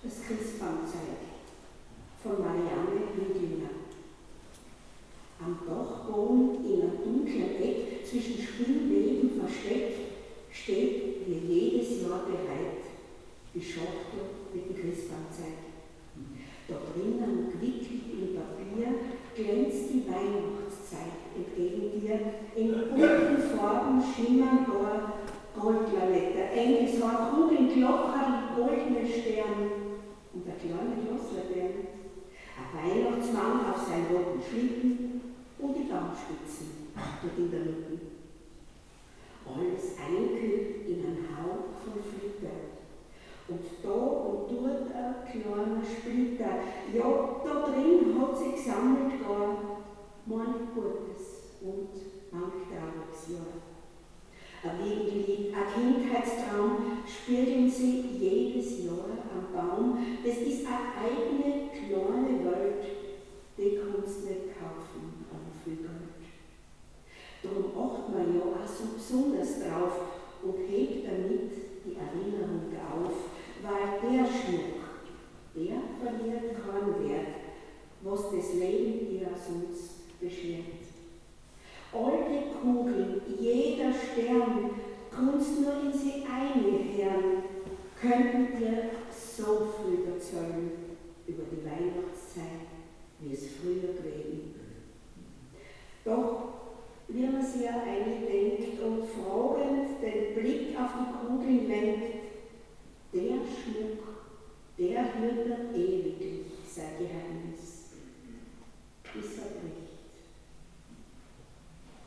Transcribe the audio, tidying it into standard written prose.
Das Christbaumzeug von Marianne Hüglinger. Am Dachboden in einem dunklen Eck zwischen Spinnweben versteckt steht wie jedes Jahr bereit die Schachtel mit dem Christbaumzeug. Da drinnen, gewickelt in Papier, glänzt die Weihnachtszeit entgegen dir. In bunten Farben schimmern da Goldlametta, enges Haar, Kugeln, Glocker, goldene Sterne und eine kleine Glaslaterne. Ein Weihnachtsmann auf seinen roten Schlitten und die Baumspitzen dort in der Mitte. Alles eingehüllt in einen Hauch von Flitter. Und da und dort ein kleiner Splitter. Ja, da drin hat sich gesammelt gar manch Gutes und manch trauriges Jahr. Ein Wiegenlied, ein Kindheitstraum spiegeln sie jedes Jahr am Baum. Das ist eine eigene kleine Welt, die kannst du nicht kaufen, aber viel Geld. Darum achtet man ja auch so besonders drauf und hebt damit die Erinnerung auf, weil der Schmuck, der verliert keinen Wert, was das Leben dir sonst beschert. Alte Kugeln, jeder Stern, kannst nur in sie einhören, könnten dir so viel erzählen über die Weihnachtszeit, wie es früher gewesen. Doch, wie man sich ja eindenkt und fragend den Blick auf die Kugeln lenkt, der Schmuck, der hört dann ewiglich sein Geheimnis.